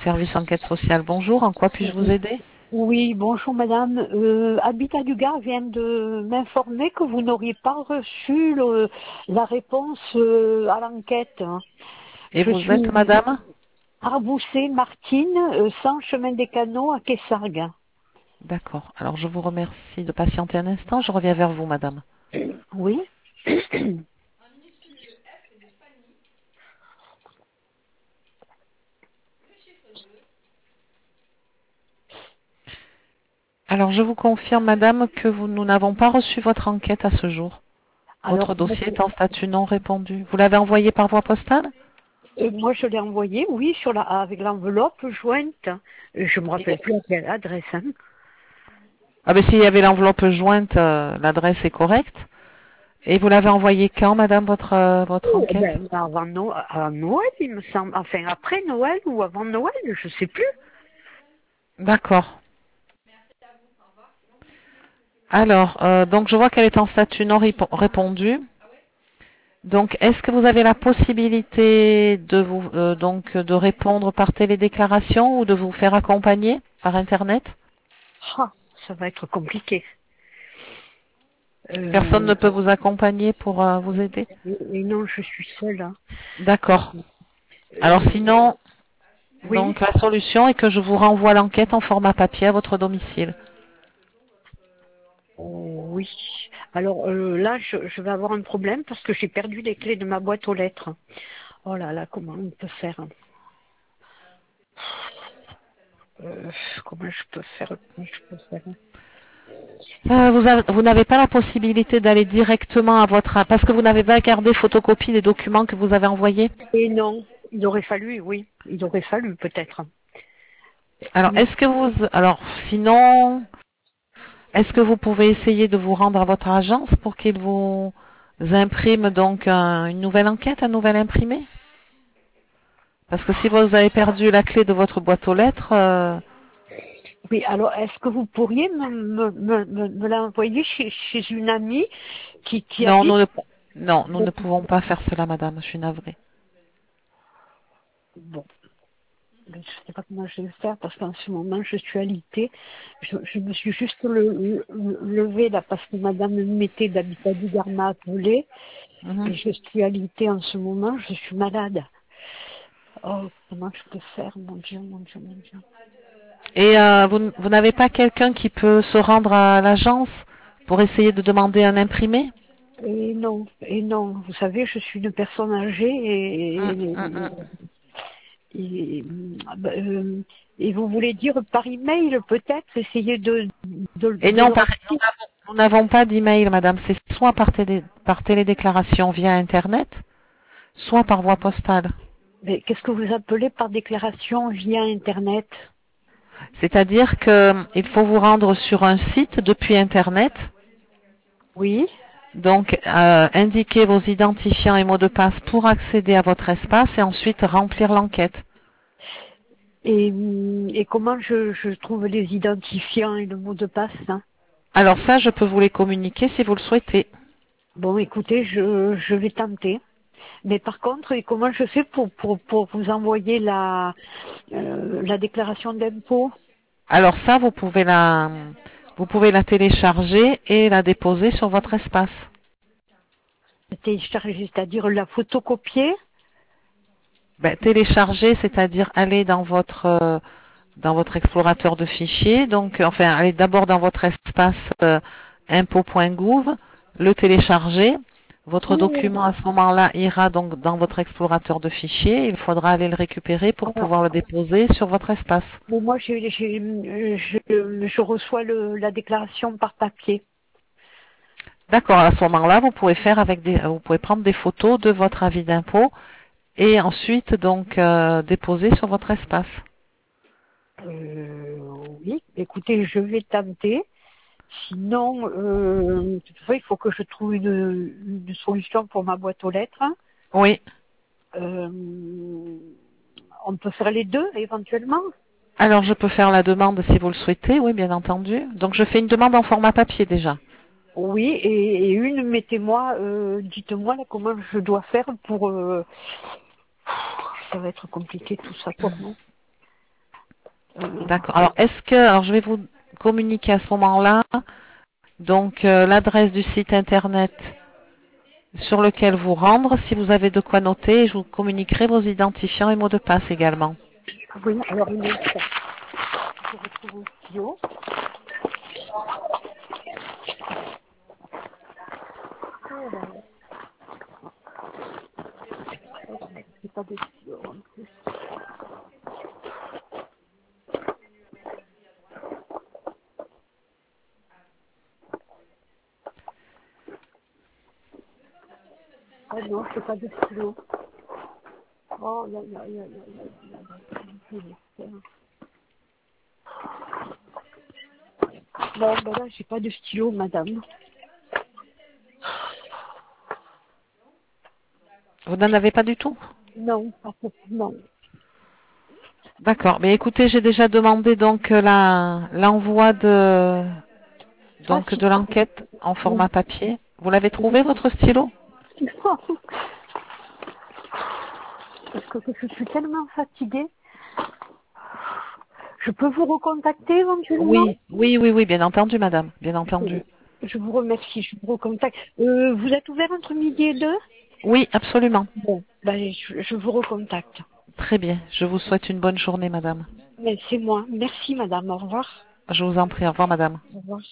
Service enquête sociale, bonjour. En quoi puis-je vous aider? Oui, bonjour madame. Habitat du Gard vient de m'informer que vous n'auriez pas reçu la réponse à l'enquête. Et Je vous êtes suis madame? Arboussé Martine, 100 chemin des Canaux à Quessargues. D'accord. Alors je vous remercie de patienter un instant. Je reviens vers vous, madame. Oui. Alors je vous confirme, madame, que nous n'avons pas reçu votre enquête à ce jour. Votre Alors, dossier est en statut non répondu. Vous l'avez envoyé par voie postale? moi je l'ai envoyé, oui, avec l'enveloppe jointe. Je me rappelle plus à quelle adresse. Hein. Ah ben s'il y avait l'enveloppe jointe, l'adresse est correcte. Et vous l'avez envoyé quand, madame, votre enquête? Avant à Noël, il me semble. Enfin, après Noël ou avant Noël, je sais plus. D'accord. Alors, donc je vois qu'elle est en statut non répondu. Donc, est-ce que vous avez la possibilité de de répondre par télédéclaration ou de vous faire accompagner par Internet? Ah, ça va être compliqué. Personne ne Euh, peut vous accompagner pour vous aider? et non, je suis seule. Hein. D'accord. Alors Euh, sinon, oui, donc la solution est que je vous renvoie l'enquête en format papier à votre domicile. oui. Alors là, je vais avoir un problème parce que j'ai perdu les clés de ma boîte aux lettres. Oh là là, comment on peut faire? euh, Comment je peux faire? Comment je peux faire? Vous n'avez pas la possibilité d'aller directement à parce que vous n'avez pas gardé photocopie des documents que vous avez envoyés? Et non, il aurait fallu, oui, il aurait fallu peut-être. Alors, Mais sinon, est-ce que vous pouvez essayer de vous rendre à votre agence pour qu'ils vous impriment donc une nouvelle enquête, un nouvel imprimé? Parce que si vous avez perdu la clé de votre boîte aux lettres, oui, alors est-ce que vous pourriez me l'envoyer chez une amie qui non, habite? nous ne pouvons pas faire cela, madame. Je suis navrée. Bon. Je ne sais pas comment je vais faire parce qu'en ce moment, je suis alitée. Je me suis juste levée là parce que madame me mettait d'habitat du Gard m'a appelée Mhm. et je suis alitée en ce moment, je suis malade. Oh, comment je peux faire, mon Dieu, mon Dieu, mon Dieu. Et vous n'avez pas quelqu'un qui peut se rendre à l'agence pour essayer de demander un imprimé? Et non, vous savez, je suis une personne âgée Hum, hum, hum. et, bah, et vous voulez dire par email peut-être, essayer Et de non, le remplir. nous n'avons pas d'email, madame. C'est soit par télédéclaration via Internet, soit par voie postale. Mais qu'est-ce que vous appelez par déclaration via Internet? C'est-à-dire qu'il faut vous rendre sur un site depuis Internet. Oui. Donc, indiquer vos identifiants et mots de passe pour accéder à votre espace et ensuite remplir l'enquête. Et comment je trouve les identifiants et le mot de passe, hein? Alors ça, je peux vous les communiquer si vous le souhaitez. Bon, écoutez, je vais tenter. Mais par contre, et comment je fais pour vous envoyer la déclaration d'impôt? Alors ça, vous pouvez la télécharger et la déposer sur votre espace. Télécharger, c'est-à-dire la photocopier? Ben, télécharger, c'est-à-dire aller dans votre explorateur de fichiers. Donc, enfin, allez d'abord dans votre espace impôt.gouv, le télécharger. Votre Oh, document à ce moment-là ira donc dans votre explorateur de fichiers. Il faudra aller le récupérer pour alors, pouvoir le déposer sur votre espace. mais moi, je reçois la déclaration par papier. D'accord. À ce moment-là, vous pouvez prendre des photos de votre avis d'impôt et ensuite donc déposer sur votre espace. Oui, écoutez, je vais tenter. Sinon, toutefois, il faut que je trouve une solution pour ma boîte aux lettres. Oui. Euh, on peut faire les deux éventuellement. Alors, je peux faire la demande si vous le souhaitez, oui, bien entendu. Donc, je fais une demande en format papier déjà. Oui, et une, mettez-moi, dites-moi là comment je dois faire pour. Ça va être compliqué tout ça pour moi. D'accord. Alors je vais vous communiquer à ce moment-là, donc l'adresse du site internet sur lequel vous rendre, si vous avez de quoi noter, et je vous communiquerai vos identifiants et mots de passe également. Oui, alors un instant. Je retrouve un stylo. C'est pas de stylo en plus. Ah non, c'est pas de stylo. Oh, là, là, là, là, là, là, là. Je vais faire. Non, ben là, j'ai pas de stylo, madame. Vous n'en avez pas du tout? Non, pas pour, non. D'accord. Mais écoutez, j'ai déjà demandé donc l'envoi Ah, de si. l'enquête en Oui. format papier. Vous l'avez trouvé, votre stylo? Parce que je suis tellement fatiguée. Je peux vous recontacter éventuellement? Oui, bien entendu, madame, bien entendu. Je vous remercie, je vous recontacte. Vous êtes ouvert entre midi et deux? Oui, absolument. Bon, ben, je vous recontacte. Très bien. Je vous souhaite une bonne journée, madame. Mais c'est moi. Merci, madame. Au revoir. Je vous en prie. Au revoir, madame. Au revoir.